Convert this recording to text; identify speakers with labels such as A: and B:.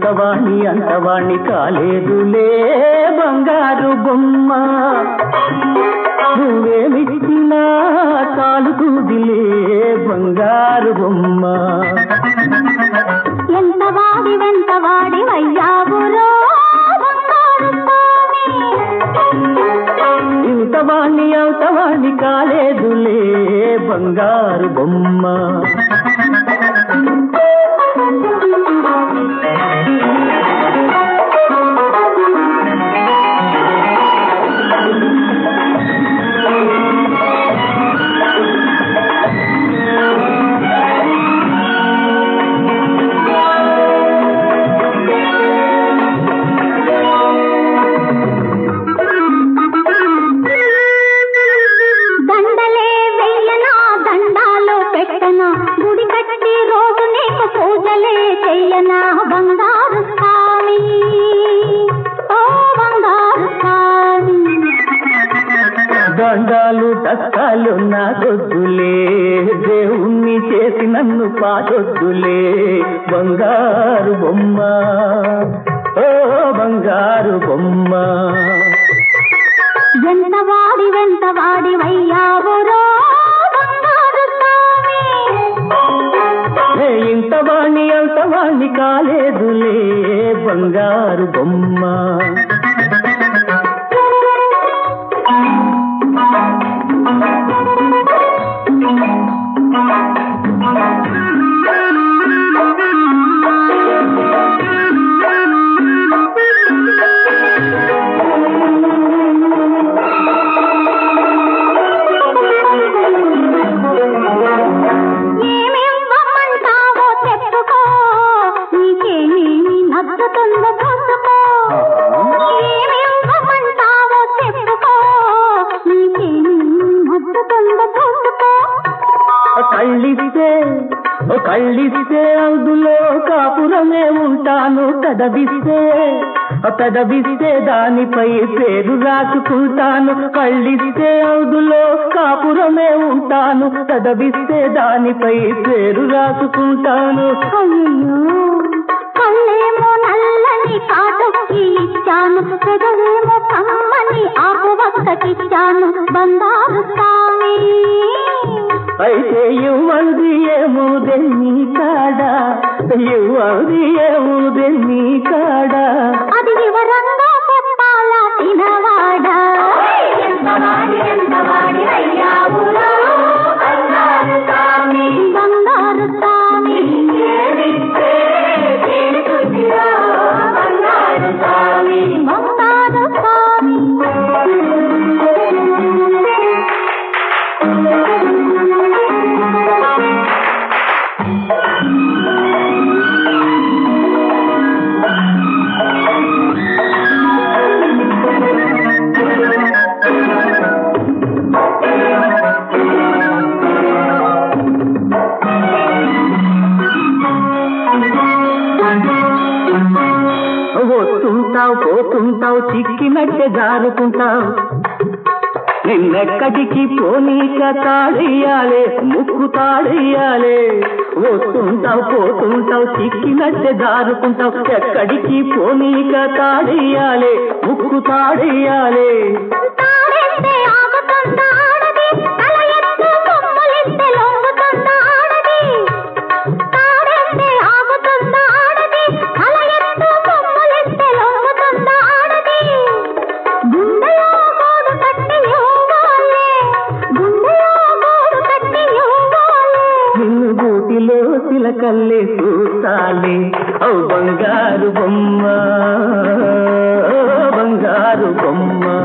A: ఇంతవాణి అంతవాణి కాలేదులే బంగారు బొమ్మ నువ్వేమిచ్చినా కాలుతూదిలే బంగారు బొమ్మ
B: ఎంతవాడి వెంటవాడి వయ్యావురో
A: ఇంతవాణి అంతవాణి కాలేదులే బంగారు బొమ్మ
B: గుడి కట్టి రోజు నీకు పూజలే చెయ్యనా బంగారు స్వామి ఓ బంగారు స్వామి
A: దండాలు దస్తాలు నాకొద్దులే దేవుణ్ణి చేసి నన్ను పాటొద్దులే బంగారు బొమ్మ ఓ బంగారు బొమ్మ
B: ఎంతవాడి వెంటవాడి వయ్యావురో
A: ఇంతవాణి అంతవాణి కాలేదులే బంగారు బొమ్మ కళ్ళిస్తే అందులో కాపురమే ఉంటాను పెదవిస్తే దానిపై పేరు రాసుకుంటాను కళ్ళిస్తే అందులో కాపురమే ఉంటాను పెదవిస్తే దానిపై పేరు రాసుకుంటాను
B: కళ్ళేమో నల్లని కాటుకి ఇచ్చాను పెదవేమో కమ్మని ఆకు వక్కకిచ్చాను బంగారు స్వామి
A: అయితే ఇవ్వంది ఏముదెన్ని కాడా ఇవ్వంది ఏముదెన్ని కాడా
B: అది వివరంగా చెప్పాలా తినవాడా బంగారు స్వామి బంగారు స్వామి బంగారు స్వామి
A: వస్తుంటావు పోతుంటావు చిక్కినట్టే జారుకుంటావు నిన్నెక్కడికి పోనీక తాడెయ్యాలే ముక్కు తాడెయ్యాలే వస్తుంటావు పోతుంటావు చిక్కినట్టే జారుకుంటావు ఎక్కడికి పోనీక తాడెయ్యాలే ముక్కు తాడెయ్యాలే కల్లే చూస్తాలే ఓ బంగారు బొమ్మ బంగారు బొమ్మ